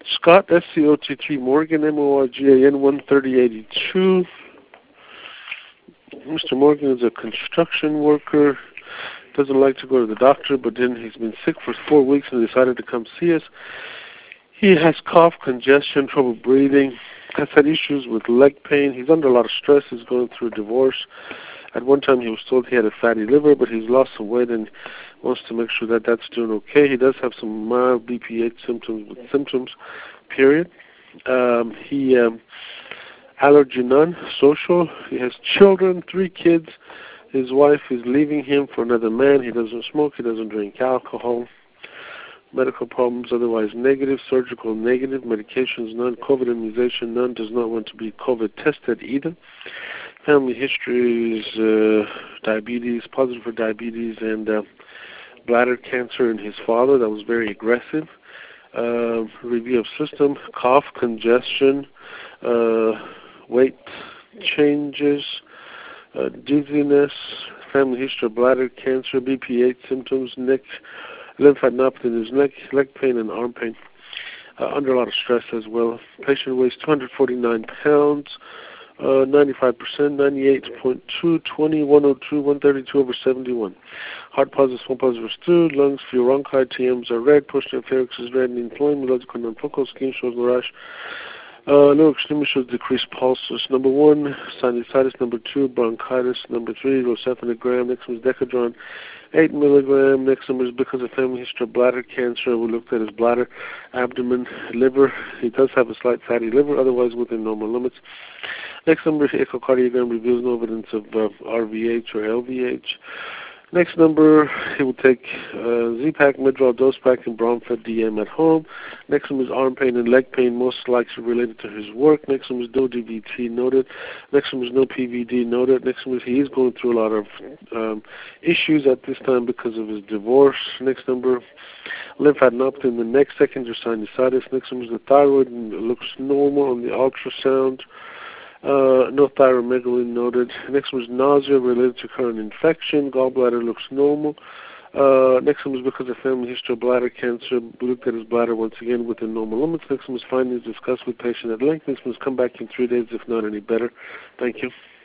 Scott, SCOT3 Morgan, MORGAN 13082. Mr. Morgan is a construction worker. Doesn't like to go to the doctor, but then he's been sick for 4 weeks and decided to come see us. He has cough, congestion, trouble breathing, has had issues with leg pain. He's under a lot of stress. He's going through a divorce. At one time he was told he had a fatty liver, but he's lost some weight and wants to make sure that that's doing okay. He does have some mild BP8 symptoms, period. Allergy none, social. He has children, 3 kids. His wife is leaving him for another man. He doesn't smoke. He doesn't drink alcohol. Medical problems otherwise negative. Surgical negative. Medications none. COVID immunization none. Does not want to be COVID tested either. Family history is diabetes, positive for diabetes, and bladder cancer in his father. That was very aggressive. Review of system, cough, congestion, weight changes, dizziness, family history of bladder cancer, BP8 symptoms, neck, lymphadenopathy in his neck, leg pain, and arm pain. Under a lot of stress as well. Patient weighs 249 pounds, 95%, 98.2, 20, 102, 132 over 71. Heart positive, small positive stood, lungs, furonchi, TMs are red, push pharynx is red, and inflamed, logical non-focal, skin shows no rash. No extremity shows decreased pulses. Number 1, sinusitis. Number 2, bronchitis. Number 3, rocephalinogram. Next one is Decadron, 8 milligram. Next number is because of family history of bladder cancer. We looked at his bladder, abdomen, liver. He does have a slight fatty liver, otherwise within normal limits. Next number, echocardiogram reveals no evidence of RVH or LVH. Next number, he will take Z-Pak, Midral, Dose Pack, and Bromfed DM at home. Next one is arm pain and leg pain, most likely related to his work. Next one is no DVT noted. Next one is no PVD noted. Next one is he is going through a lot of issues at this time because of his divorce. Next number, lymphadenopathy in the neck, secondary sinusitis. Next one is the thyroid, and it looks normal on the ultrasound. No thyromegaly noted. Next was nausea related to current infection. Gallbladder looks normal. Next one was because of family history of bladder cancer. We looked at his bladder once again within normal limits. Next one was findings discussed with patient at length. Next one was come back in 3 days if not any better. Thank you.